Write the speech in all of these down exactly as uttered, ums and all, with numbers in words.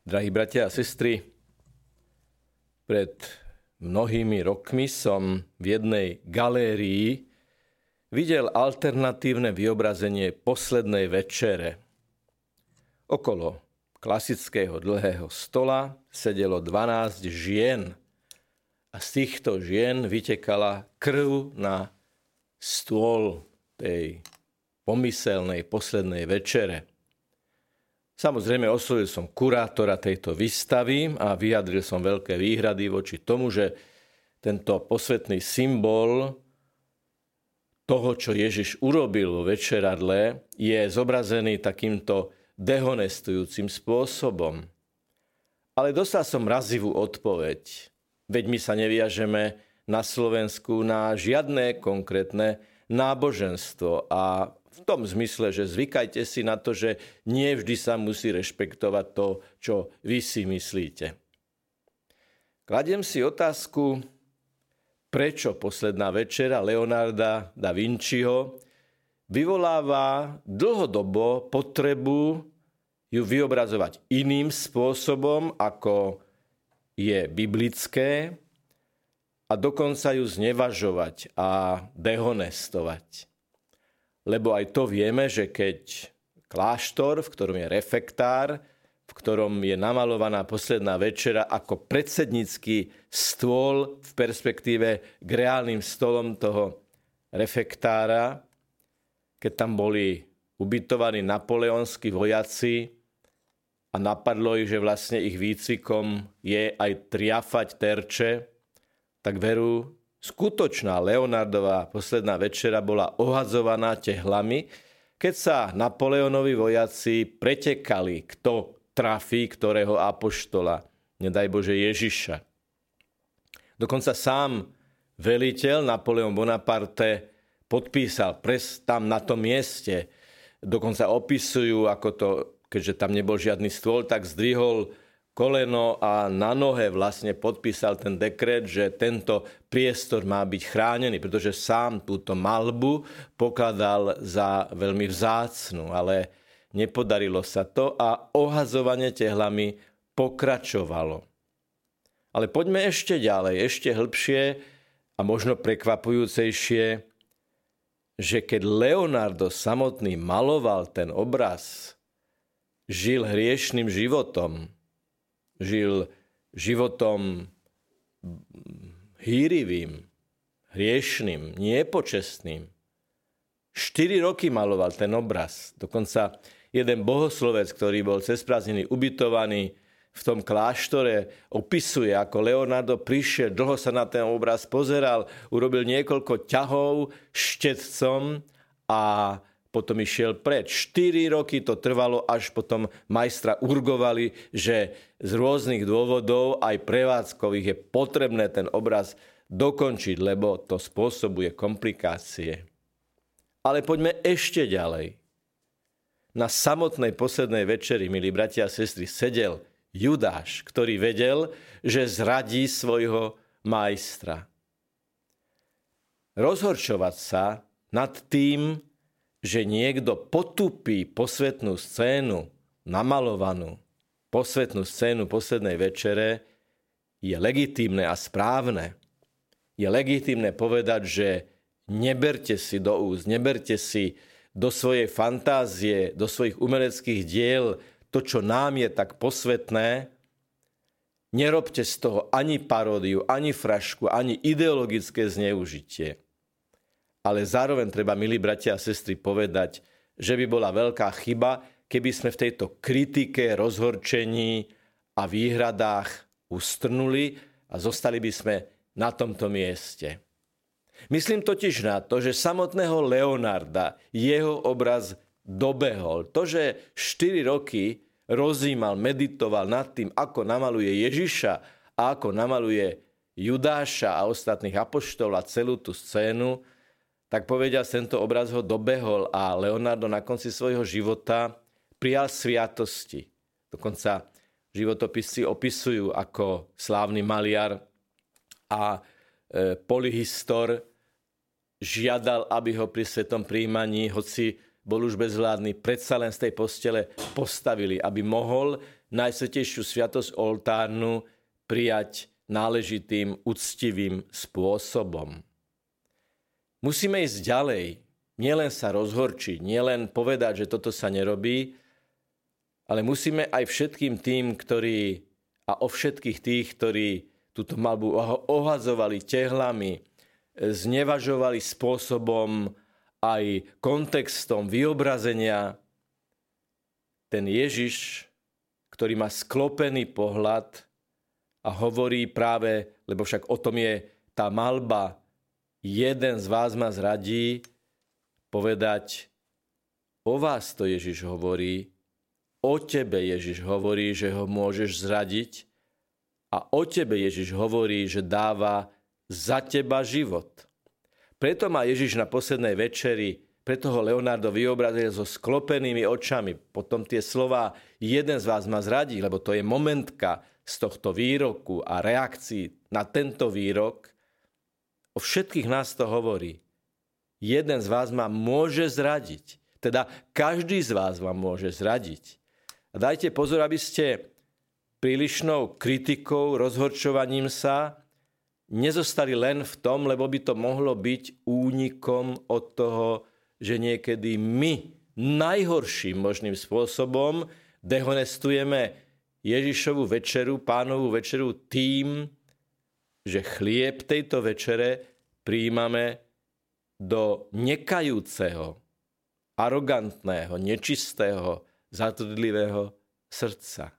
Drahí bratia a sestry, pred mnohými rokmi som v jednej galérii videl alternatívne vyobrazenie Poslednej večere. Okolo klasického dlhého stola sedelo dvanásť žien a z týchto žien vytekala krv na stôl tej pomyselnej Poslednej večere. Samozrejme, oslovil som kurátora tejto výstavy a vyjadril som veľké výhrady voči tomu, že tento posvätný symbol toho, čo Ježiš urobil vo večeradle, je zobrazený takýmto dehonestujúcim spôsobom. Ale dostal som razivú odpoveď. Veď my sa neviažeme na Slovensku na žiadne konkrétne náboženstvo a v tom zmysle, že zvykajte si na to, že nie vždy sa musí rešpektovať to, čo vy si myslíte. Kladiem si otázku, prečo Posledná večera Leonarda da Vinciho vyvoláva dlhodobo potrebu ju vyobrazovať iným spôsobom, ako je biblické, a dokonca ju znevažovať a dehonestovať. Lebo aj to vieme, že keď kláštor, v ktorom je refektár, v ktorom je namalovaná Posledná večera ako predsednícky stôl v perspektíve k reálnym stolom toho refektára, keď tam boli ubytovaní napoleonskí vojaci a napadlo ich, že vlastne ich výcvikom je aj triafať terče, tak veru, skutočná Leonardová Posledná večera bola ohadzovaná tehlami, keď sa Napoleonovi vojaci pretekali, kto trafí ktorého apoštola, nedaj Bože Ježiša. Dokonca sám veliteľ Napoleon Bonaparte podpísal pres tam na tom mieste. Dokonca opisujú, ako to, keďže tam nebol žiadny stôl, tak zdvihol koleno a na nohe vlastne podpísal ten dekret, že tento priestor má byť chránený, pretože sám túto malbu pokladal za veľmi vzácnu, ale nepodarilo sa to a ohazovanie tehlami pokračovalo. Ale poďme ešte ďalej, ešte hĺbšie a možno prekvapujúcejšie, že keď Leonardo samotný maloval ten obraz, žil hriešným životom, žil životom hýrivým, hriešným, nepočestným. Štyri roky maloval ten obraz. Dokonca jeden bohoslovec, ktorý bol cez prázdniny ubytovaný v tom kláštore, opisuje, ako Leonardo prišiel, dlho sa na ten obraz pozeral, urobil niekoľko ťahov štetcom a potom išiel preč. Štyri roky to trvalo, až potom majstra urgovali, že z rôznych dôvodov, aj prevádzkových, je potrebné ten obraz dokončiť, lebo to spôsobuje komplikácie. Ale poďme ešte ďalej. Na samotnej Poslednej večeri, milí bratia a sestry, sedel Judáš, ktorý vedel, že zradí svojho majstra. Rozhorčovať sa nad tým, že niekto potupí posvätnú scénu, namalovanú posvätnú scénu Poslednej večere, je legitímne a správne. Je legitímne povedať, že neberte si do úst, neberte si do svojej fantázie, do svojich umeleckých diel to, čo nám je tak posvätné. Nerobte z toho ani paródiu, ani frašku, ani ideologické zneužitie. Ale zároveň treba, milí bratia a sestry, povedať, že by bola veľká chyba, keby sme v tejto kritike, rozhorčení a výhradách ustrnuli a zostali by sme na tomto mieste. Myslím totiž na to, že samotného Leonarda jeho obraz dobehol. To, že štyri roky rozímal, meditoval nad tým, ako namaluje Ježiša a ako namaluje Judáša a ostatných apoštolov a celú tú scénu, tak povedia, tento obraz ho dobehol a Leonardo na konci svojho života prijal sviatosti. Dokonca životopisci opisujú, ako slávny maliar a e, polyhistor žiadal, aby ho pri svetom prijímaní, hoci bol už bezvládny, predsa len z tej postele postavili, aby mohol najsvätejšiu sviatosť oltárnu prijať náležitým, uctivým spôsobom. Musíme ísť ďalej, nielen sa rozhorčiť, nielen povedať, že toto sa nerobí, ale musíme aj všetkým tým, ktorí a o všetkých tých, ktorí túto malbu ohadzovali tehlami, znevažovali spôsobom aj kontextom vyobrazenia, ten Ježiš, ktorý má sklopený pohľad a hovorí práve, lebo však o tom je tá malba, jeden z vás ma zradí, povedať, o vás to Ježiš hovorí, o tebe Ježiš hovorí, že ho môžeš zradiť a o tebe Ježiš hovorí, že dáva za teba život. Preto má Ježiš na poslednej večeri, preto ho Leonardo vyobrazil so sklopenými očami. Potom tie slová, jeden z vás ma zradí, lebo to je momentka z tohto výroku a reakcií na tento výrok. O všetkých nás to hovorí. Jeden z vás ma môže zradiť. Teda každý z vás vám môže zradiť. A dajte pozor, aby ste prílišnou kritikou, rozhorčovaním sa nezostali len v tom, lebo by to mohlo byť únikom od toho, že niekedy my najhorším možným spôsobom dehonestujeme Ježišovu večeru, Pánovu večeru tým, že chlieb tejto večere prijímame do nekajúceho, arogantného, nečistého, zatrudlivého srdca.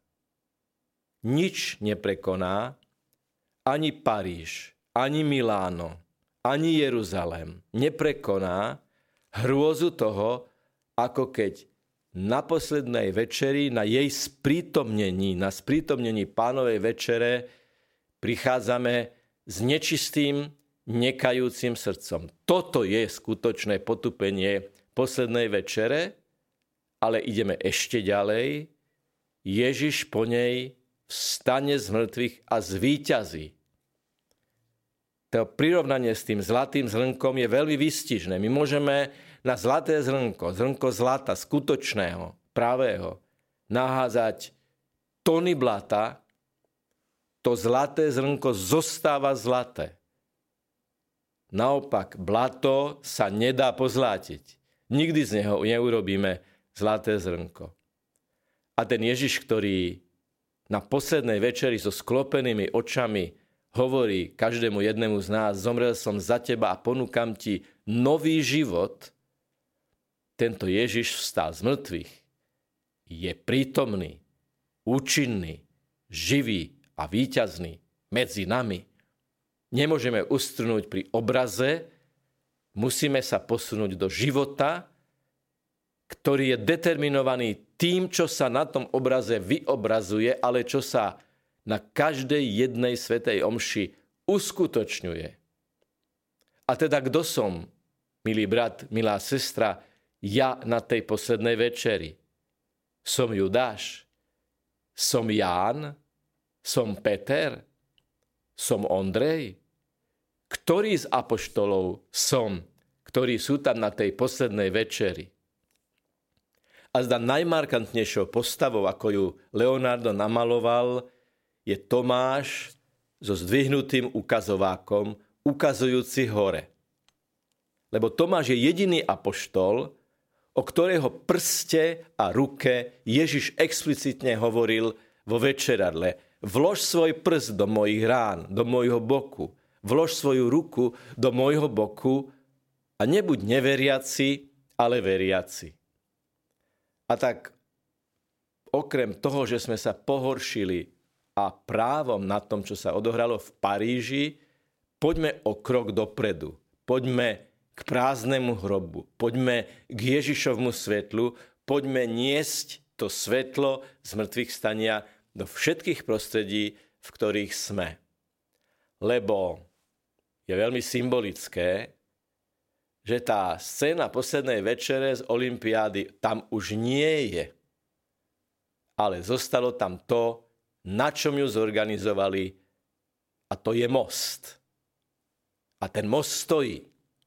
Nič neprekoná ani Paríž, ani Miláno, ani Jeruzalém neprekoná hrôzu toho, ako keď na poslednej večeri, na jej sprítomnení, na sprítomnení Pánovej večere prichádzame s nečistým, nekajúcim srdcom. Toto je skutočné potupenie poslednej večere, ale ideme ešte ďalej. Ježiš po nej vstane z mŕtvych a zvíťazí. To prirovnanie s tým zlatým zrnkom je veľmi výstižné. My môžeme na zlaté zrnko, zrnko zlata, skutočného, pravého, naházať tony blata, to zlaté zrnko zostáva zlaté. Naopak, blato sa nedá pozlátiť. Nikdy z neho neurobíme zlaté zrnko. A ten Ježiš, ktorý na poslednej večeri so sklopenými očami hovorí každému jednému z nás, zomrel som za teba a ponúkam ti nový život, tento Ježiš vstal z mŕtvych, je prítomný, účinný, živý a víťazný medzi nami. Nemôžeme ustrnúť pri obraze, musíme sa posunúť do života, ktorý je determinovaný tým, čo sa na tom obraze vyobrazuje, ale čo sa na každej jednej svätej omši uskutočňuje. A teda kto som, milý brat, milá sestra, ja na tej poslednej večeri? Som Judáš? Som Ján? Som Peter? Som Ondrej? Ktorý z apoštolov som, ktorí sú tam na tej poslednej večeri? A zda najmarkantnejšou postavou, ako ju Leonardo namaloval, je Tomáš so zdvihnutým ukazovákom, ukazujúci hore. Lebo Tomáš je jediný apoštol, o ktorého prste a ruke Ježiš explicitne hovoril vo večeradle. Vlož svoj prst do mojich rán, do môjho boku. Vlož svoju ruku do môjho boku a nebuď neveriaci, ale veriaci. A tak okrem toho, že sme sa pohoršili a právom na tom, čo sa odohralo v Paríži, poďme o krok dopredu. Poďme k prázdnemu hrobu. Poďme k Ježišovmu svetlu. Poďme niesť to svetlo z mŕtvych stania do všetkých prostredí, v ktorých sme. Lebo je veľmi symbolické, že tá scéna poslednej večere z olympiády tam už nie je. Ale zostalo tam to, na čom ju zorganizovali, a to je most. A ten most stojí.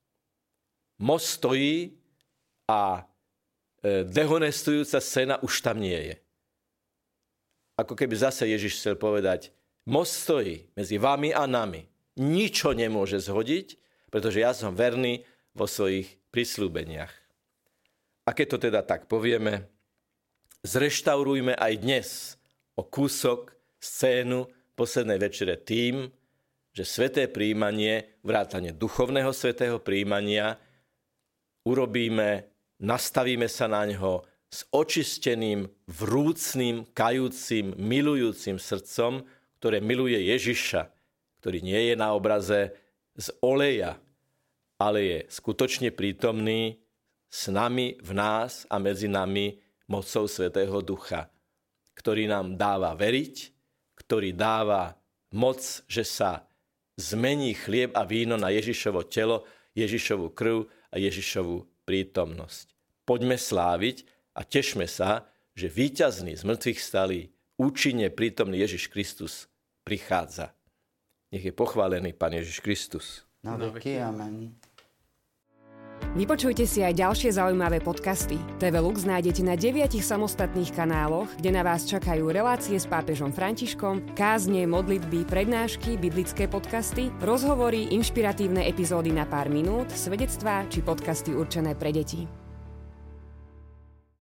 Most stojí a dehonestujúca scéna už tam nie je. ako keby zase Ježiš chcel povedať, most stojí medzi vami a nami. Nič ho nemôže zhodiť, pretože ja som verný vo svojich prisľúbeniach. A keď to teda tak povieme, zreštaurujme aj dnes o kúsok, scénu poslednej večere tým, že sväté prijímanie, vrátane duchovného svätého prijímania, urobíme, nastavíme sa na ňo s očisteným, vrúcným, kajúcim, milujúcim srdcom, ktoré miluje Ježiša, ktorý nie je na obraze z oleja, ale je skutočne prítomný s nami, v nás a medzi nami mocou Svätého Ducha, ktorý nám dáva veriť, ktorý dáva moc, že sa zmení chlieb a víno na Ježišovo telo, Ježišovu krv a Ježišovu prítomnosť. Poďme sláviť a tešme sa, že víťazný z mŕtvych stalý, účinne prítomný Ježiš Kristus prichádza. Nech je pochválený Pán Ježiš Kristus. Na veky, amen. Vypočujte si aj ďalšie zaujímavé podcasty. té vé Lux nájdete na deviatich samostatných kanáloch, kde na vás čakajú relácie s pápežom Františkom, kázne, modlitby, prednášky, biblické podcasty, rozhovory, inšpiratívne epizódy na pár minút, svedectvá či podcasty určené pre deti.